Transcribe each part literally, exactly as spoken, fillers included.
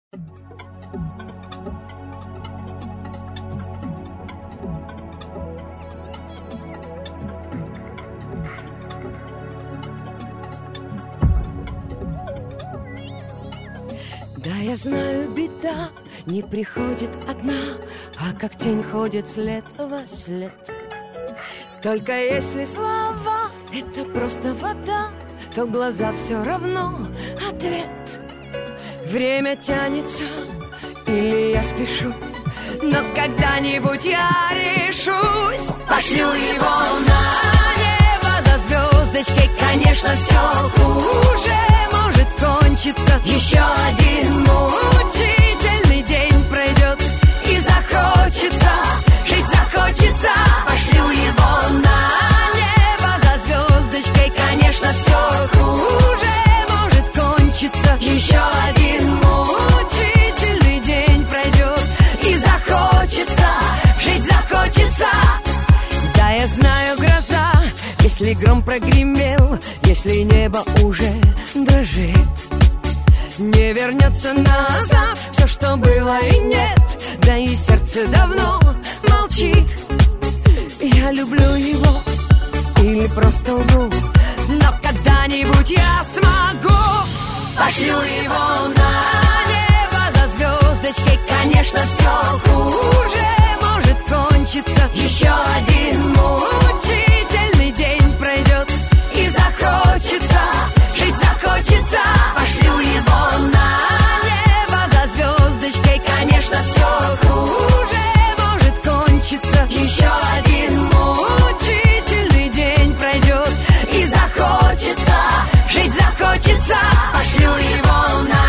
Да, я знаю, беда не приходит одна, а как тень ходит след во след. Только если слова — это просто вода, то глаза все равно ответ. Время тянется, или я спешу, но когда-нибудь я решусь. Пошлю его на небо за звездочкой. Конечно, все хуже может кончиться. Еще один мучительный день пройдет, и захочется, жить захочется. Пошлю его на небо за звездочкой. Конечно, все хуже может кончиться. Еще один мучительный день пройдет, и захочется, жить захочется. Да, я знаю, гроза, если гром прогремел, если небо уже дрожит, не вернется назад все, что было и нет. Да и сердце давно молчит. Я люблю его или просто лгу, но когда-нибудь я смогу. Пошлю его на небо за звездочкой. Конечно, все хуже может кончиться. Еще один мучительный день пройдет, и захочется, жить захочется. Пошлю его на небо за звездочкой. Конечно, все хуже может кончиться. Еще один мучительный день пройдет, и захочется, жить захочется. Пошлю его на...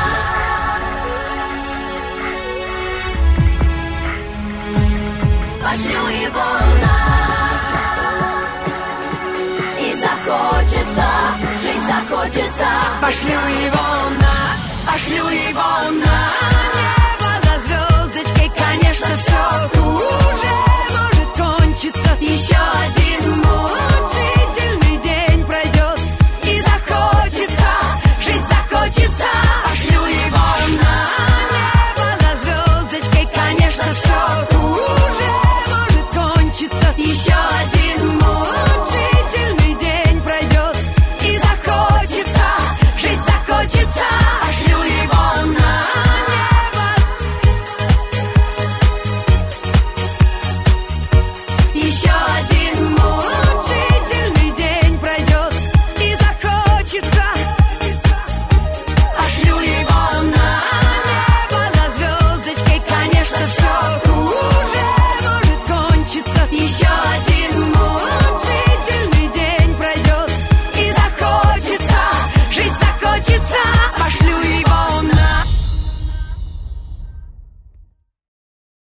Пошлю его на... И захочется, жить захочется. Пошлю его на... Пошлю его на...